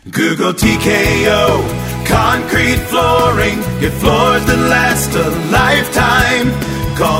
Google TKO Concrete Flooring. Get floors that last a lifetime. Call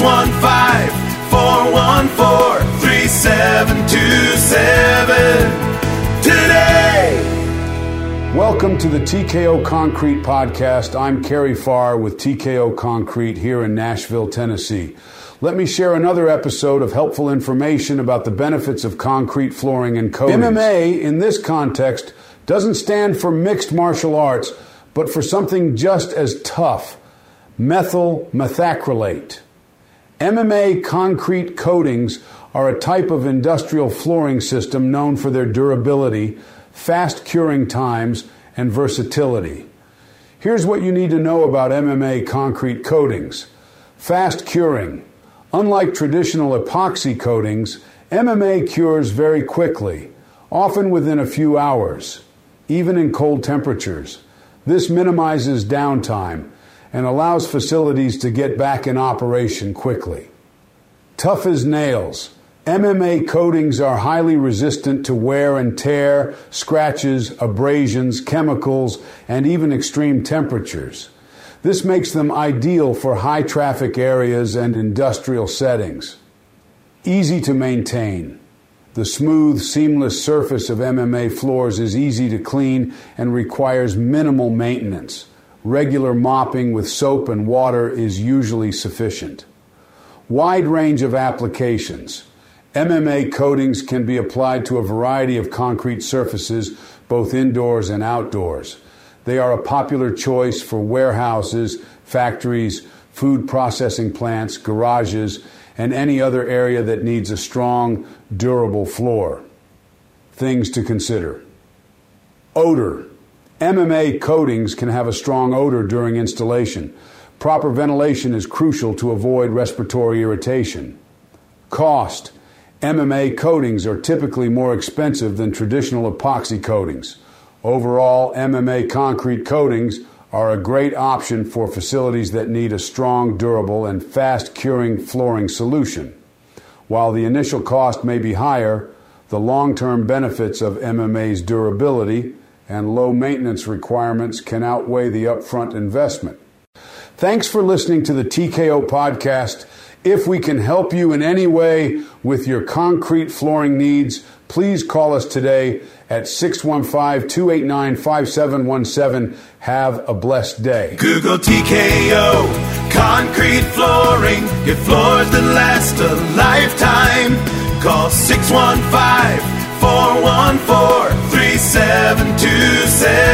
615-414-3727 today. Welcome to the TKO Concrete Podcast. I'm Kerry Farr with TKO Concrete here in Nashville, Tennessee. Let me share another episode of helpful information about the benefits of concrete flooring and coatings. MMA, in this context, doesn't stand for mixed martial arts, but for something just as tough: methyl methacrylate. MMA concrete coatings are a type of industrial flooring system known for their durability, fast curing times, and versatility. Here's what you need to know about MMA concrete coatings. Fast curing. Unlike traditional epoxy coatings, MMA cures very quickly, often within a few hours, even in cold temperatures. This minimizes downtime and allows facilities to get back in operation quickly. Tough as nails. MMA coatings are highly resistant to wear and tear, scratches, abrasions, chemicals, and even extreme temperatures. This makes them ideal for high traffic areas and industrial settings. Easy to maintain. The smooth, seamless surface of MMA floors is easy to clean and requires minimal maintenance. Regular mopping with soap and water is usually sufficient. Wide range of applications. MMA coatings can be applied to a variety of concrete surfaces, both indoors and outdoors. They are a popular choice for warehouses, factories, food processing plants, garages, and any other area that needs a strong, durable floor. Things to consider. Odor. MMA coatings can have a strong odor during installation. Proper ventilation is crucial to avoid respiratory irritation. Cost. MMA coatings are typically more expensive than traditional epoxy coatings. Overall, MMA concrete coatings are a great option for facilities that need a strong, durable, and fast-curing flooring solution. While the initial cost may be higher, the long-term benefits of MMA's durability and low maintenance requirements can outweigh the upfront investment. Thanks for listening to the TKO Podcast. If we can help you in any way with your concrete flooring needs, please call us today at 615-289-5717. Have a blessed day. Google TKO Concrete Flooring. Get floors that last a lifetime. Call 615-414-3727.